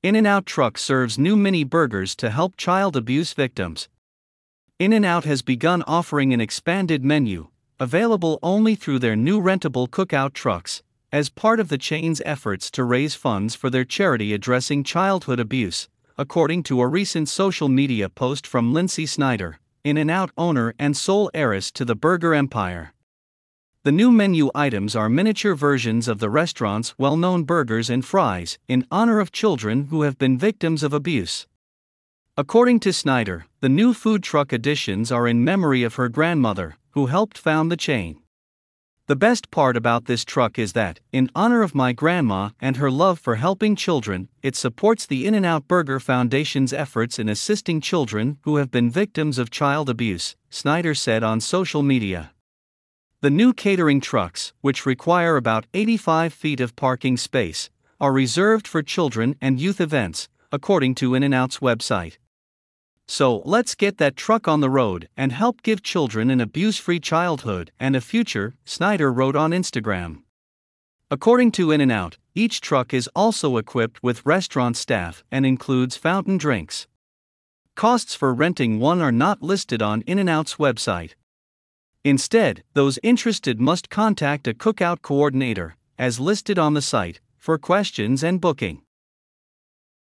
In-N-Out truck serves new mini burgers to help child abuse victims. In-N-Out has begun offering an expanded menu, available only through their new rentable cookout trucks, as part of the chain's efforts to raise funds for their charity addressing childhood abuse, according to a recent social media post from Lindsay Snyder, In-N-Out owner and sole heiress to the burger empire. The new menu items are miniature versions of the restaurant's well-known burgers and fries, in honor of children who have been victims of abuse. According to Snyder, the new food truck additions are in memory of her grandmother, who helped found the chain. The best part about this truck is that, in honor of my grandma and her love for helping children, it supports the In-N-Out Burger Foundation's efforts in assisting children who have been victims of child abuse, Snyder said on social media. The new catering trucks, which require about 85 feet of parking space, are reserved for children and youth events, according to In-N-Out's website. So let's get that truck on the road and help give children an abuse-free childhood and a future, Snyder wrote on Instagram. According to In-N-Out, each truck is also equipped with restaurant staff and includes fountain drinks. Costs for renting one are not listed on In-N-Out's website. Instead, those interested must contact a cookout coordinator, as listed on the site, for questions and booking.